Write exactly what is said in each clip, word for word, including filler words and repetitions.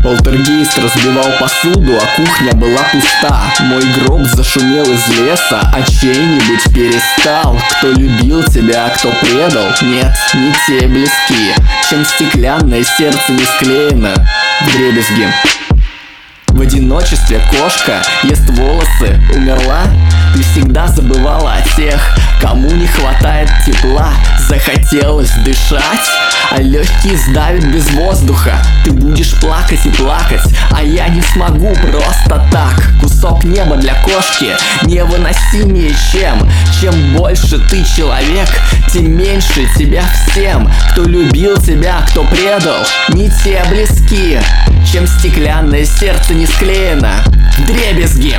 Полтергейст разбивал посуду, а кухня была пуста. Мой гроб зашумел из леса, а чей-нибудь перестал. Кто любил тебя, а кто предал? Нет, не те близки, чем стеклянное сердце не склеено вдребезги. В одиночестве кошка ест волосы, умерла. Ты всегда забывала о тех, кому не хватает тепла. Захотелось дышать, а легкие сдавят без воздуха. Ты будешь плакать и плакать, а я не смогу просто так. Кусок неба для кошки невыносимее чем. Чем больше ты человек, тем меньше тебя всем. Кто любил тебя, кто предал, не те близки, чем стеклянное сердце не склеено вдребезги.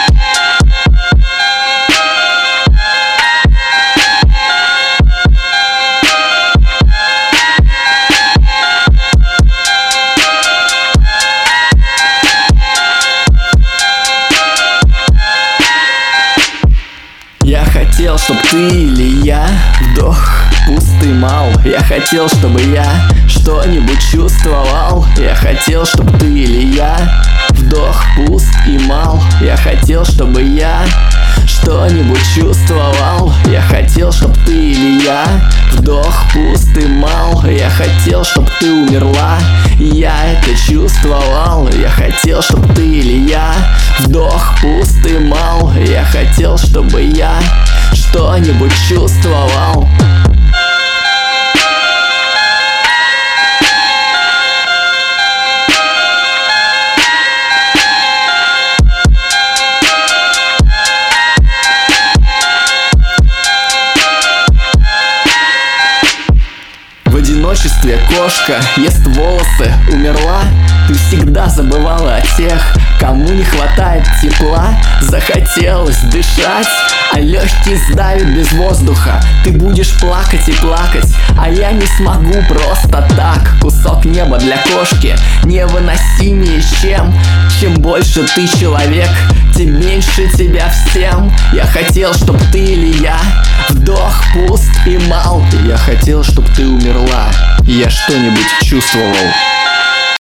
Я хотел, чтоб ты или я вдох пустый мал. Я хотел, чтобы я что-нибудь чувствовал. Я хотел, чтоб ты или я вдох пуст и мал. Я хотел, чтобы я что-нибудь чувствовал. Я хотел, чтоб ты или я вдох пуст и мал. Я хотел, чтоб ты умерла, и я это чувствовал. Я хотел, чтоб ты или я вдох пуст и мал. Я хотел, чтобы я что-нибудь чувствовал. В одиночестве кошка ест волосы, умерла. Ты всегда забывала о тех, кому не хватает тепла. Захотелось дышать, а легкие сдавят без воздуха. Ты будешь плакать и плакать, а я не смогу просто так. Кусок неба для кошки невыносимее чем. Чем больше ты человек, тем меньше тебя всем. Я хотел, чтоб ты или я вдох пуст и мал. Я хотел, чтоб ты умерла, и я что-нибудь чувствовал.